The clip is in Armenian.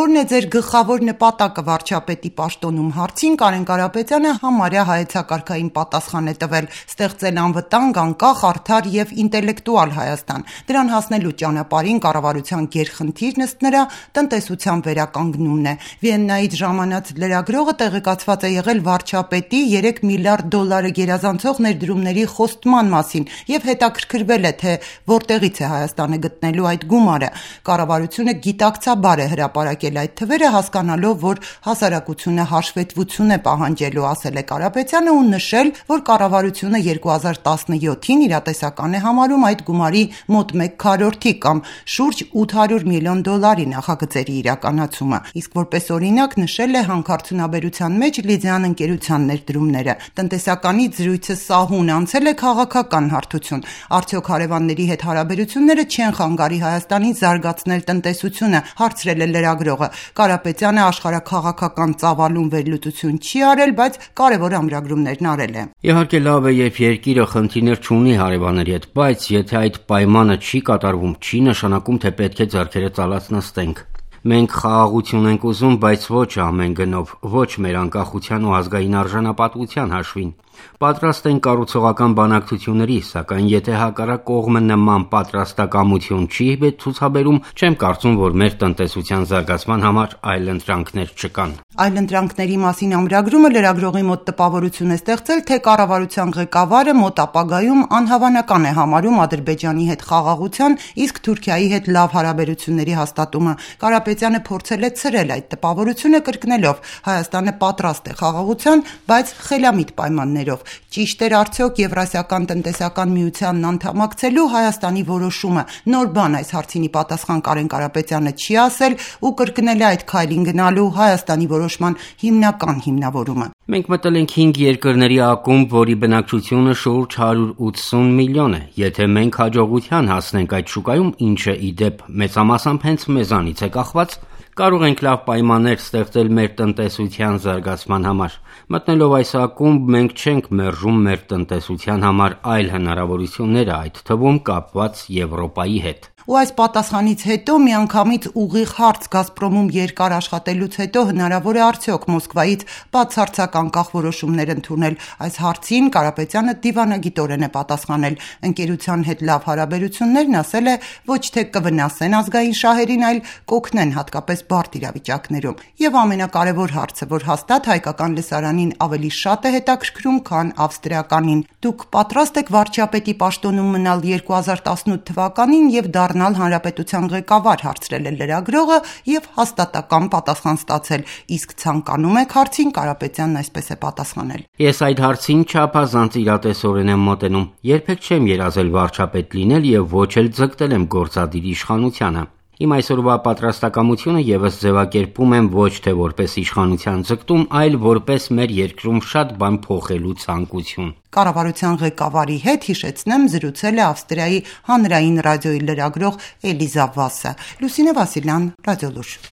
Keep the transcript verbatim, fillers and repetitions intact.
Որն է ձեր գլխավոր նպատակը վարչապետի պաշտոնում հարցին Կարեն Կարապետյանը համարյա հայեցակարգային պատասխան է տվել՝ ստեղծել անվտանգ, անկախ, արդար եւ ինտելեկտուալ Հայաստան։ Դրան հասնելու ճանապարհին կառավարության գերխնդիրն ըստ նրա տնտեսության վերականգնումն է։ Վիեննայից ժամանած լրագրողը տեղեկացված է եղել վարչապետի երեք միլիարդ դոլարը գերազանցող ներդրումների խոստման մասին եւ հետաքրքրվել է, թե որտեղից է Հայաստանը գտնելու այդ գումարը։ Կառավարությունը գիտակցաբար է հրապարակել այդ թվերը, հասկանալով, որ հասարակությունը հաշվետվություն է պահանջելու, ասել է Կարապետյանը ու նշել, որ կառավարությունը երկու հազար տասնյոթին իրատեսական է համարում այդ գումարի մոտ մեկ քառորդի կամ շուրջ ութ հարյուր միլիոն դոլարի նախագծերի իրականացումը։ Իսկ որպես օրինակ նշել է հանքարդյունաբերության մեջ Լիդիան ընկերության ներդրումները։ Տնտեսականից զրույցը սահուն անցել է քաղաքական հարթություն։ Արդյոք հարևանների հետ հարաբերությունները չեն խանգարի Հայաստանին զարգացնել տնտեսությունը, հարցրել է լրագրողը։ Կարապետյանը աշխարհաքաղաքական ծավալուն վերլուծություն չի արել, բայց կարևոր ամրագրումներն արել է։ Իհարկե լավ է, երբ երկիրը խնդիրներ չունի հարևանների հետ, բայց եթե այդ պայմանը չի կատարվում, չի նշանակում, թե պետք է ձեռքերը ծալած նստենք։ Մենք խաղաղություն ենք ուզում, բայց ոչ ամեն գնով, ոչ մեր անկախության ու ազգային արժանապատվության հաշվին։ Պատրաստ են կառուցողական բանակցությունների, սակայն եթե հակառակ կողմը նման պատրաստակամություն չի ցուցաբերում, չեմ կարծում, որ մեր տնտեսության զարգացման համար այլընտրանքներ չկան։ Այլընտրանքների մասին ամրագրումը լրագրողի մոտ տպավորություն է ստեղծել, թե կառավարության ղեկավարը մոտ ապագայում անհավանական է համարում Ադրբեջանի հետ խաղաղության, իսկ Թուրքիայի հետ լավ հարաբերությունների հաստատումը։ Կարապետյանը փորձել է ցրել այդ տպավորությունը, կրկնելով՝ Հայաստանը պատրաստ է խաղաղության, բայց խելամիտ պայմաններով։ Ճիշտ էր արդյոք Եվրասիական տնտեսական միությանն անդամակցելու Հայաստանի որոշումը։ Նոր բան այս հարցինի պատասխան Կարեն Կարապետյանը չի ասել ու կրկնել է այդ քայլին գնալու Հայաստանի որոշման հիմնական հիմնավորումը։ Մենք մտել ենք հինգ երկրների ակումբ, որի բնակչությունը շուրջ հարյուր ութսուն միլիոն է։ Եթե մենք հաջողության հասնենք այդ շուկայում, ինչը ի դեպ մեծամասամբ հենց մեզանից է կախված, կարող ենք լավ պայմաններ ստեղծել մեր տնտեսության զարգացման համար։ Մտնելով այս ակումբ, մենք չենք մերժում մեր տնտեսության համար այլ հնարավորությունները, այդ թվում կապված Եվրոպայի հետ։ Ու այս պատասխանից հետո միանգամից ուղիղ հարց Գազպրոմում երկար աշխատելուց հետո հնարավոր է արդյոք Մոսկվայից բացարձակ անկախ որոշումներ ընդունել։ Այս հարցին Կարապետյանը դիվանագիտորեն է պատասխանել։ Ընկերության հետ լավ հարաբերություններն, ասել է, ոչ թե կվնասեն ազգային շահերին, այլ կօգնեն հատկապես բարդ իրավիճակներում։ Եվ ամենակարևոր հարցը, որ հաստատ հայկական լսարանին ավելի շատ է հետաքրքրում, քան ավստրիականին։ Դուք պատրաստ եք վարչապետի պաշտոնում մնալ երկու հազար տասնութ թվականին եւ դառնալ հանրապետության ղեկավար, հարցրել է լրագրողը եւ հաստատական պատասխան ստացել։ Իսկ ցանկանում եք հարցին Կարապետյանն այսպես է պատասխանել։ Ես այդ հարցին չափազանց իրատեսորեն եմ մոտենում։ Երբեք չեմ երազել վարչապետ լինել եւ ոչ էլ ձգտել եմ գործադիր իշխանությանը։ Իմ այսօրվա պատրաստակամությունը եւս ձևակերպում եմ ոչ թե որպես իշխանության ձգտում, այլ որպես մեր երկրում շատ բան փոխելու ցանկություն։ Կառավարության ղեկավարի հետ, հիշեցնեմ, զրուցել է Ավստրիայի հանրային ռադիոյի լրագրող Էլիզա Վասը։ Լուսինե Վասիլյան, Ռադիոլուր։